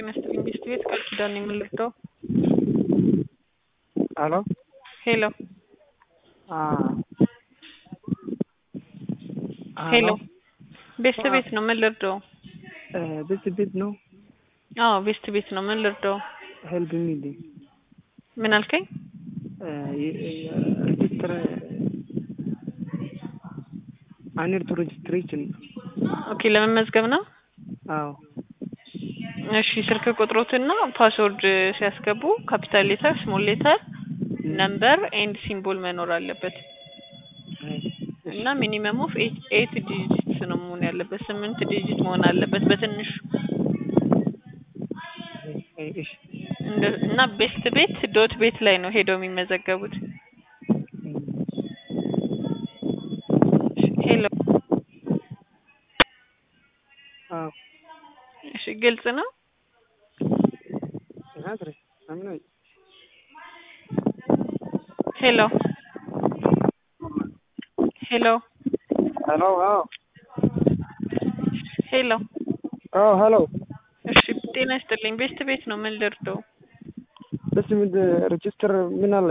ይመስልኝ ሚስት ቤት ቃል ኪዳን የምልርዳው Hello? ሄሎ ሄሎ Hello? ቤስት ቤት ነው ምን ልርዳው? ቤት ነው። አዎ ቤስት ቤት ነው ምን ልርዳው? Help me please. ምን አልከኝ? Register. I need to registration. ኦኬ ለመመዝገብ ነው? አዎ። እሺ ስልክ ቁጥሮትና ፓስወርድ ሲያስገቡ ካፒታል ሌተር ስሞል ሌተር ነምበር ኤንድ ሲምቦል መኖር አለበት እና ሚኒመም ኦፍ 8 ዲጂትስ ነው መሆን ያለበት 8 ዲጂት መሆን አለበት በትንሹ እና ቤስት ቤት ዶት ቤት ላይ ነው ሄደው የሚመዘገቡት። ሄሎ አዎ እሺ ግልጽ ነው? ሄሎ ሄሎ Hello? ሄሎ Hello. እሺ ጤና ይስጥልኝ ቤስት ቤት ነው ምን ልርዳው? register ምን አለ?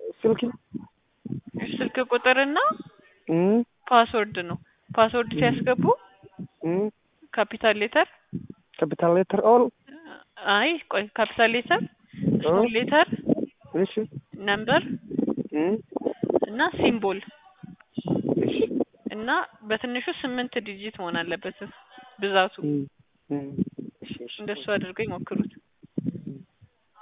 ስልክ ቁጥርና ፓስወርድ ነው። ፓስወርድ ሲያስገቡ ካፒታል ሌተር all? አይ ቆይ ካፒታል ሌተር ስሞል ሌተር እሺ ነምበር እና ሲምቦል እና በትንሹ 8 ዲጂት መሆን አለበት ብዛቱ። እንደሱ አድርገው ይሞክሩት።